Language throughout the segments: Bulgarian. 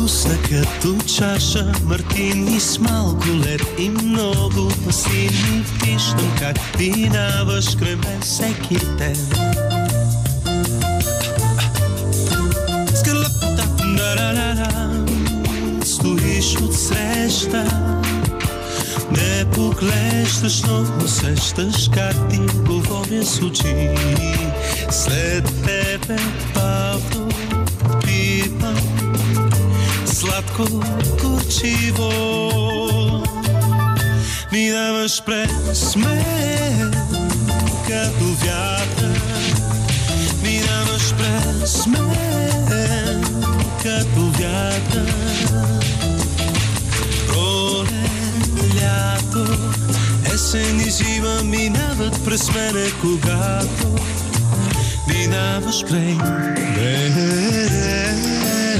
Пусна като чаша мартини с малко лед и много пасини. Виждам как минаваш край мен всеки ден. Стоиш отсреща, не поглеждаш, но усещаш как ти говоря с очи. След тебе бавно пивам сладко горчиво. Минаваш през мен като вятър. Минаваш през мен като вятър. Пролет, лято, есен и зима минават през мене, когато минаваш край мен.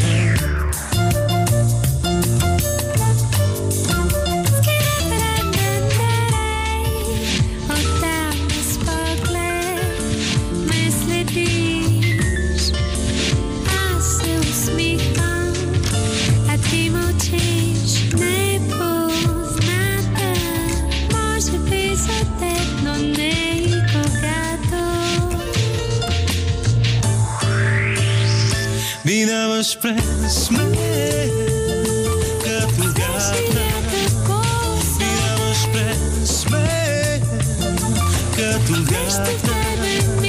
Минаваш през мен като вятър. Минаваш през мен като вятър.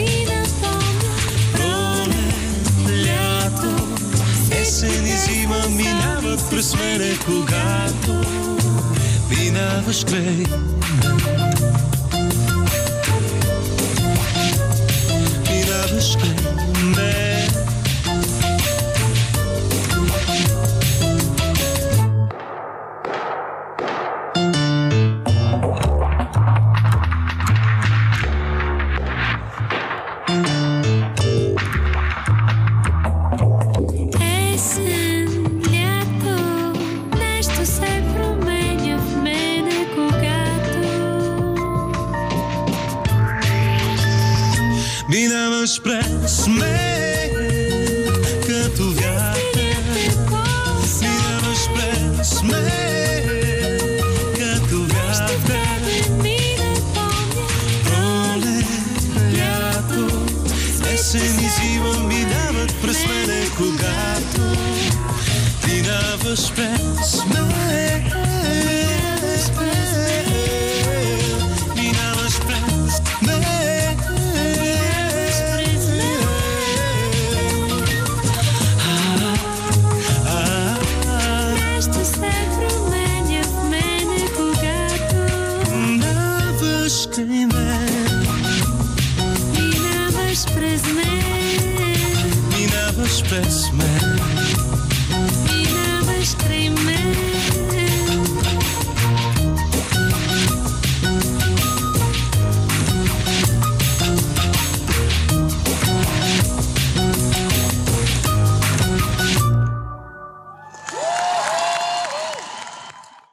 Пролет, лято, есен и зима минават през мене, когато минаваш край мен. Минаваш край мен. Минаваш през мен като вятър. Минаваш през мен като вятър. Пролет, лято, есен и зима минават през мене, когато минаваш през мен. Минаваш през мен. Минаваш през мен. Минаваш през мен.